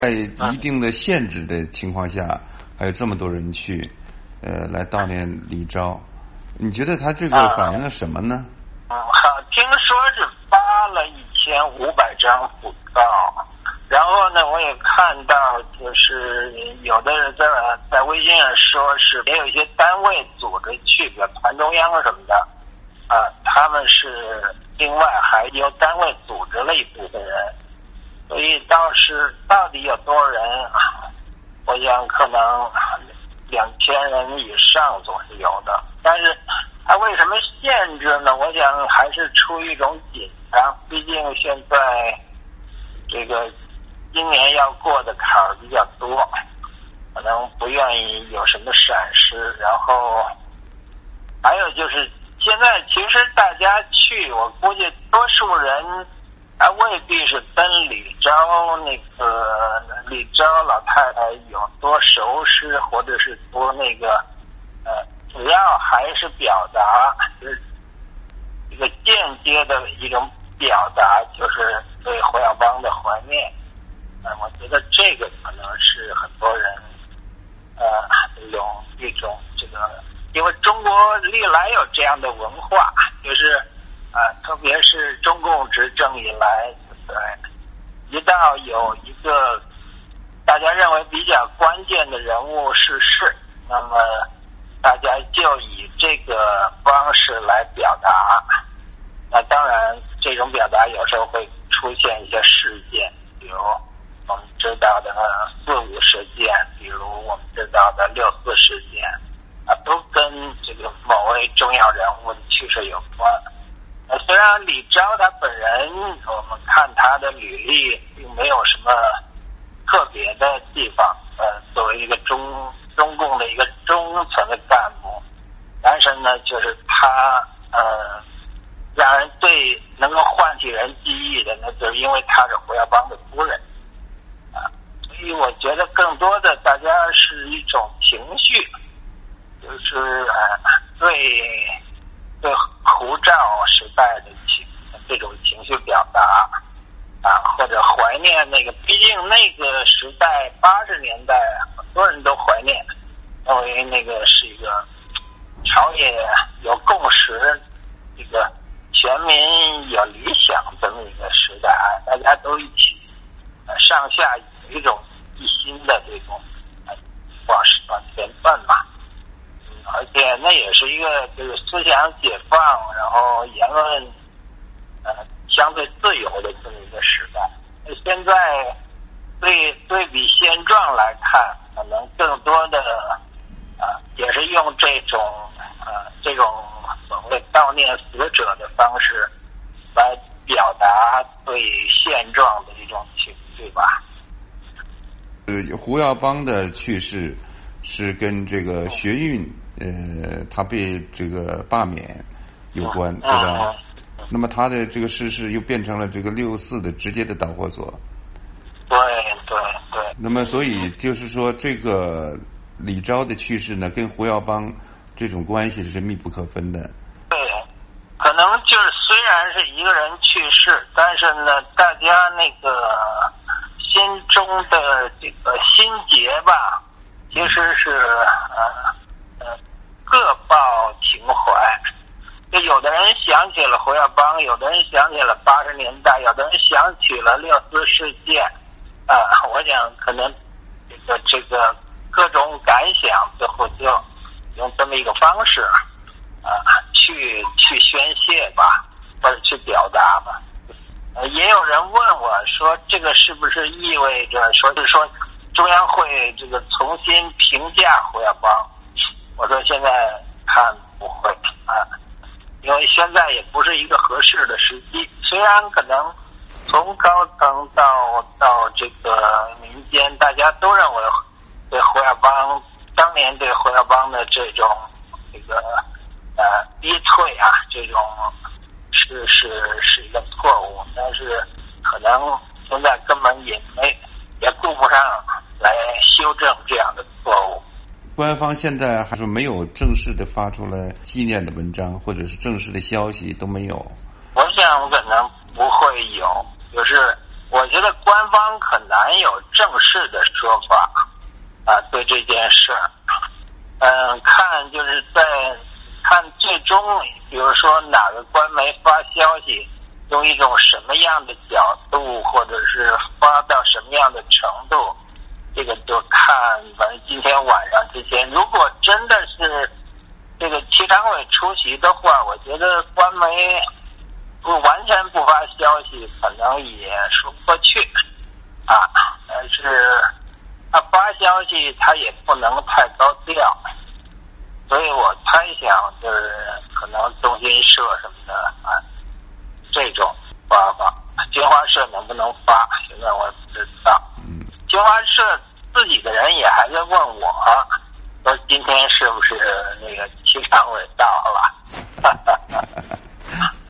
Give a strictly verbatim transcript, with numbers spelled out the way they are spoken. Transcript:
在一定的限制的情况下，还有这么多人去，呃，来悼念李昭，你觉得他这个反映了什么呢？ 嗯，好，听说是发了一千五百张讣告，然后呢，我也看到就是有的人在在微信上说是也有一些单位组织去，比如团中央什么的，啊，他们是另外还由单位组织了一部分人。所以倒是到底有多少人，我想可能两千人以上总是有的。但是他为什么限制呢？我想还是出于一种紧张，毕竟现在这个今年要过的坎儿比较多，可能不愿意有什么闪失。然后还有就是现在其实大家去，我估计多数人还未必是跟李昭那个李昭老太太有多熟识，或者是多那个呃，主要还是表达，就是一个间接的一种表达，就是对胡耀邦的怀念。呃，我觉得这个可能是很多人呃有一种这个，因为中国历来有这样的文化，就是啊，特别是中共执政以来，对，一到有一个大家认为比较关键的人物逝世，那么大家就以这个方式来表达。那当然，这种表达有时候会出现一些事件，比如我们知道的四五事件，比如我们知道的六四事件，啊，都跟这个某位重要人物的去世有关。虽然李昭他本人，我们看他的履历并没有什么特别的地方，呃，作为一个中中共的一个中层的干部，但是呢，就是他呃，让人对能够唤起人记忆的，那就是因为他是胡耀邦的夫人啊，所以我觉得更多的大家是一种情绪，就是呃对。对胡赵时代的情这种情绪表达啊，或者怀念那个，毕竟那个时代八十年代很多人都怀念，认为那个是一个朝野有共识，这个全民有理想这么一个时代，大家都一起呃上下有一种一心的这种呃往往前奔嘛。而且那也是一个就是思想解放，然后言论呃相对自由的这么一个时代。现在对对比现状来看，可能更多的啊、呃、也是用这种呃这种所谓悼念死者的方式来表达对现状的一种情绪吧。 呃，胡耀邦的去世是跟这个学运。呃，他被这个罢免有关，对吧？那么他的这个逝世又变成了这个六四的直接的导火索。 对对对。 那么，所以就是说，这个李昭的去世呢，跟胡耀邦这种关系是密不可分的。 对，可能就是虽然是一个人去世，但是呢，大家那个心中的这个心结吧，其实是呃。呃，各报情怀，就有的人想起了胡耀邦，有的人想起了八十年代，有的人想起了六四事件，啊、呃，我想可能这个这个各种感想，最后就用这么一个方式啊、呃，去去宣泄吧，或者去表达吧。呃，也有人问我说，这个是不是意味着说是说中央会这个重新评价胡耀邦？我说现在看不会啊，因为现在也不是一个合适的时机。虽然可能从高层到到这个民间，大家都认为对胡耀邦当年对胡耀邦的这种这个呃逼退啊，这种是是是一个错误，但是可能现在根本也没也顾不上来修正这样的错误。 官方现在还是没有正式的发出了纪念的文章，或者是正式的消息都没有。 我想可能不会有，就是我觉得官方很难有正式的说法啊，对这件事儿。嗯，看就是在看最终，比如说哪个官媒发消息，用一种什么样的角度，或者是发到什么样的程度，这个就看反正今天晚上之前，如果真的是这个七常委出席的话，我觉得官媒不完全不发消息，可能也说不过去啊。但是他发消息，他也不能太高调，所以我猜想就是可能中新社什么的啊，这种发法，新华社能不能发？